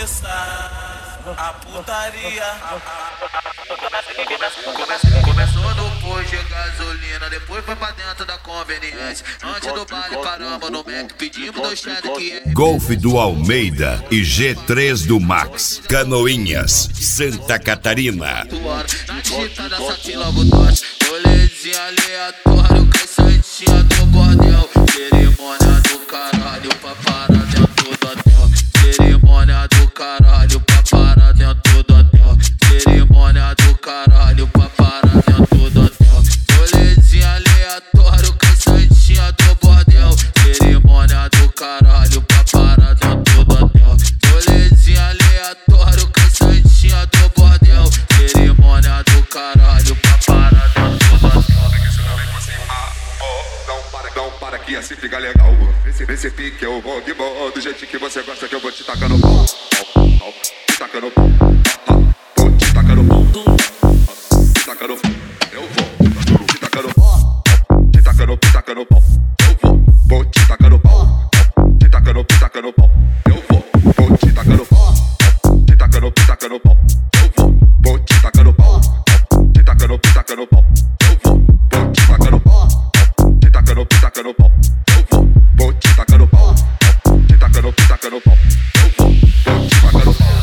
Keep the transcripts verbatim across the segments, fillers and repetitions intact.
começar a putaria. Começou no posto de gasolina, depois foi pra dentro da conveniência. Antes do baile paramos no Mac, pedimos dois chás que é Golf do Almeida e G três do Max, Canoinhas, Santa Catarina. Na digitada essa fila botox, rolezinho aleatório, caçantinha do bordel. Cerimônia do caralho pra parar dentro do hotel. Cerimônia do caralho pra parar dentro do hotel. Cerimônia do caralho pra parar dentro do hotel. Rolezinho aleatório, caçantinha do bordel. Cerimônia do caralho pra parar dentro do hotel. Rolezinho aleatório, caçantinha do bordel. Cerimônia do caralho pra parar dentro do hotel. Não para, não para que assim fica legal. Esse, esse pique eu vou de boa, do jeito que você gosta que eu vou te tacando pau. Te tacando pau. Vou te tacando pau. Te tacando pau. Eu vou. Te tacando pau. Te tacando, te tacando pau. Eu vou. Vou te tacando pau. Te tacando, te tacando pau. Eu vou. Vou te tacando pau. Te tacando, te tacando pau. Eu vou. Vou te tacando pau. Te tacando, te tacando pau. Eu vou. Vou te tacando pau. Te tacando, te tacando pau. Eu vou. Vou te tacando pau. Te tacando, te tacando pau. Eu vou. Vou te tacando pau.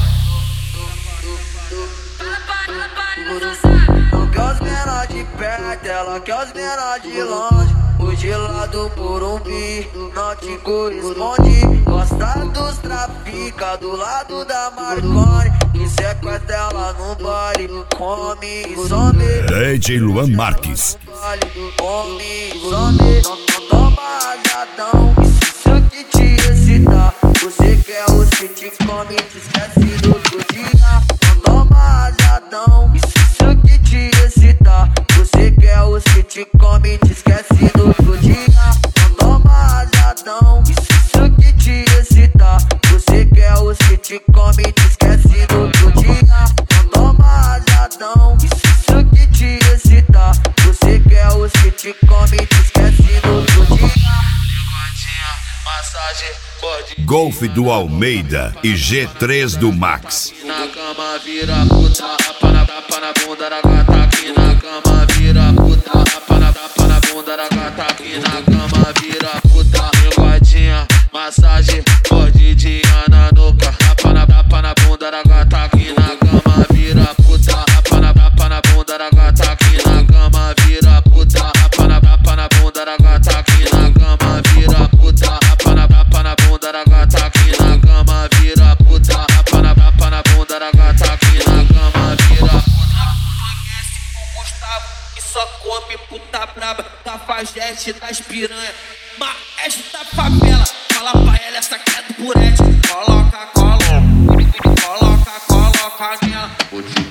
Não quer os menor de perto, ela quer os menor de longe. O gelado por um bi não te corresponde. Gosta dos trafica do lado da Marconi. E sequestra ela no baile, come e some. D J Luan Marques. Come e some, não, não toma rajadão. Isso aqui te excita. Você quer o que te come, te esquece do outro dia. Não toma rajadão. Isso aqui te excita. Você quer o que te come, te esquece do outro dia. Não toma rajadão. Isso aqui te excita. Você quer o que te come, te esquece do outro dia. Não toma rajadão. Isso aqui te excita. Você quer o que te come, te esquece do outro dia. Massagem, bode. Golf do Almeida e G três do Max. Na cama vira puta, rapa na, rapa na bunda da gata. Aqui na cama vira puta, rapa na, rapa na bunda da gata. Aqui na cama vira puta, linguadinha, massagem, mordidinha na nuca. Rapa na, rapa na bunda da gata. Aqui na cama vira puta, rapa na, rapa na bunda da gata. Aqui na cama vira puta, rapa na, rapa na bunda da gata. Aqui na cama vira puta, rapa na, rapa na bunda da gata. Aqui na cama vira puta, rapa na, rapa na bunda da gata. Aqui na cama vira puta. Conhece o Gustavo que só come puta braba. Cafajeste das piranha, maestro da favela. Fala pra ela, essa aqui é do Purete. Coloca, coloca, coloca, coloca nela.